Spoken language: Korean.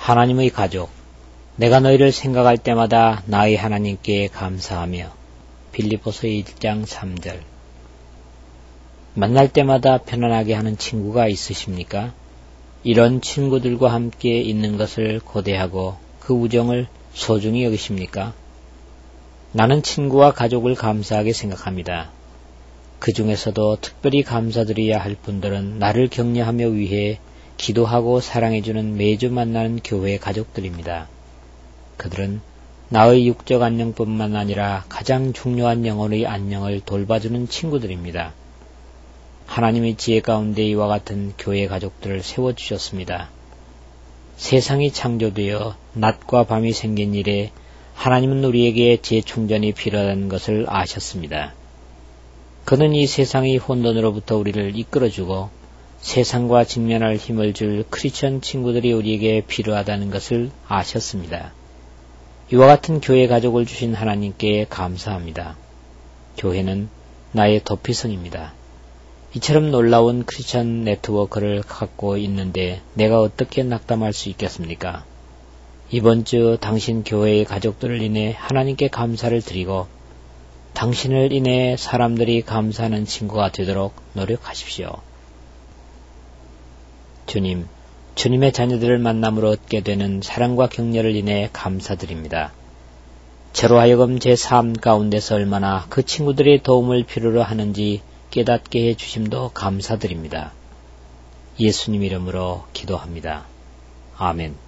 하나님의 가족, 내가 너희를 생각할 때마다 나의 하나님께 감사하며. 빌립보서 1장 3절. 만날 때마다 편안하게 하는 친구가 있으십니까? 이런 친구들과 함께 있는 것을 고대하고 그 우정을 소중히 여기십니까? 나는 친구와 가족을 감사하게 생각합니다. 그 중에서도 특별히 감사드려야 할 분들은 나를 격려하며 위해 기도하고 사랑해주는 매주 만나는 교회 가족들입니다. 그들은 나의 육적 안녕뿐만 아니라 가장 중요한 영혼의 안녕을 돌봐주는 친구들입니다. 하나님의 지혜 가운데 이와 같은 교회 가족들을 세워주셨습니다. 세상이 창조되어 낮과 밤이 생긴 이래 하나님은 우리에게 재충전이 필요하다는 것을 아셨습니다. 그는 이 세상의 혼돈으로부터 우리를 이끌어주고 세상과 직면할 힘을 줄 크리스천 친구들이 우리에게 필요하다는 것을 아셨습니다. 이와 같은 교회 가족을 주신 하나님께 감사합니다. 교회는 나의 도피성입니다. 이처럼 놀라운 크리스천 네트워크를 갖고 있는데 내가 어떻게 낙담할 수 있겠습니까? 이번 주 당신 교회의 가족들을 인해 하나님께 감사를 드리고 당신을 인해 사람들이 감사하는 친구가 되도록 노력하십시오. 주님, 주님의 자녀들을 만남으로 얻게 되는 사랑과 격려를 인해 감사드립니다. 저로 하여금 제 삶 가운데서 얼마나 그 친구들의 도움을 필요로 하는지 깨닫게 해 주심도 감사드립니다. 예수님 이름으로 기도합니다. 아멘.